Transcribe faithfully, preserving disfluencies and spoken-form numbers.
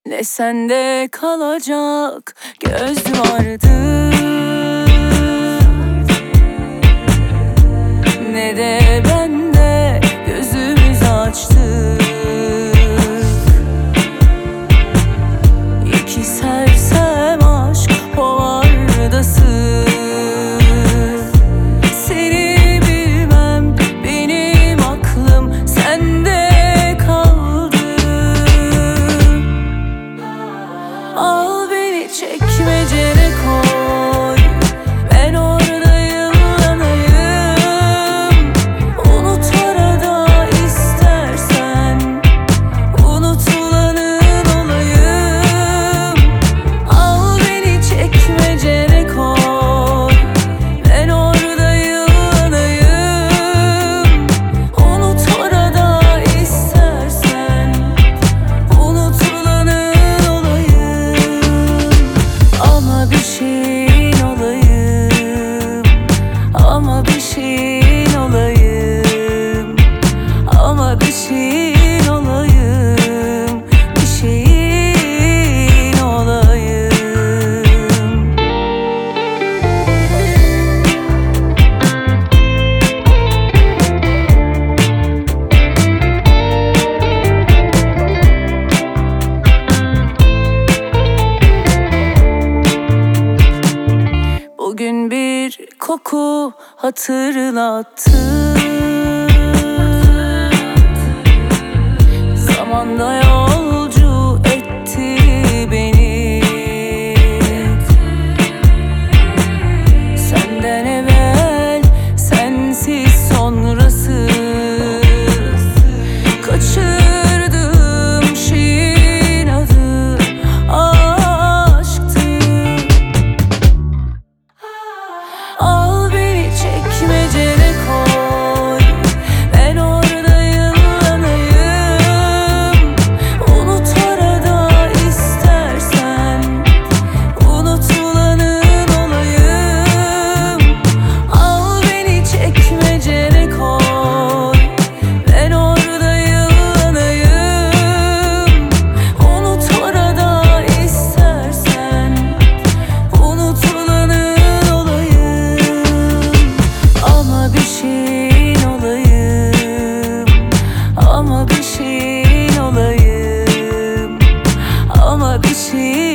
Ne sende kalacak göz vardı, ne de bende gözümüz açtı. İki sersem aşk hovardası. Seni bilmem, benim aklım sende kaldı. Al beni çekmecene koy, ben oradayım yanayım. Unut arada istersen, unutulanın olayım. Al beni çekmecene koy, ben oradayım yanayım. Unut orada istersen, unutulanın olayım. Ama bir şeyin olayım, ama bir şeyin olayım, ama bir şeyin olayım, bir şeyin olayım. Bugün bir koku hatırlattı. Zamanda yolcu etti beni. Senden evvel, sensiz sonrasız. Kaçırdığım şeyin adı aşktı. Al beni çekmecene koy, ben oradayım yanayım. Unut arada istersen, unutulanın olayım. Al beni çekmecene koy, ben oradayım yanayım. Unut orada istersen, unutulanın olayım. Ama bir şeyin olayım, ama bir şeyin olayım, ama bir şeyin